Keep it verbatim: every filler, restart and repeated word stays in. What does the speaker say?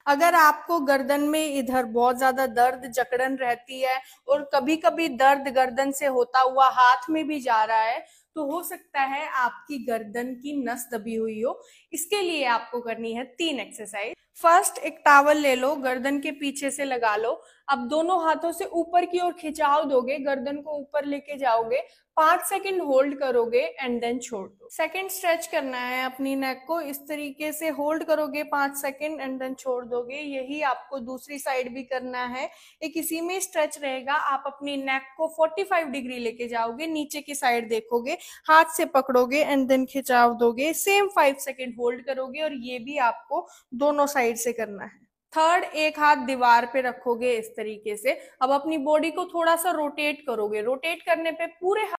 अगर आपको गर्दन में इधर बहुत ज्यादा दर्द जकड़न रहती है और कभी कभी दर्द गर्दन से होता हुआ हाथ में भी जा रहा है, तो हो सकता है आपकी गर्दन की नस दबी हुई हो। इसके लिए आपको करनी है तीन एक्सरसाइज। फर्स्ट, एक टॉवल ले लो, गर्दन के पीछे से लगा लो। अब दोनों हाथों से ऊपर की ओर खिंचाव दोगे, गर्दन को ऊपर लेके जाओगे, पांच सेकंड होल्ड करोगे एंड देन छोड़ दो। सेकंड, स्ट्रेच करना है अपनी नेक को, इस तरीके से होल्ड करोगे पांच सेकंड एंड देन छोड़ दोगे। यही आपको दूसरी साइड भी करना है। एक इसी में स्ट्रेच रहेगा। आप अपनी नेक को पैंतालीस डिग्री लेके जाओगे, नीचे की साइड देखोगे, हाथ से पकड़ोगे एंड देन खिंचाव दोगे, सेम फाइव सेकंड होल्ड करोगे, और ये भी आपको दोनों साइड से करना है। थर्ड, एक हाथ दीवार पे रखोगे इस तरीके से। अब अपनी बॉडी को थोड़ा सा रोटेट करोगे। रोटेट करने पे पूरे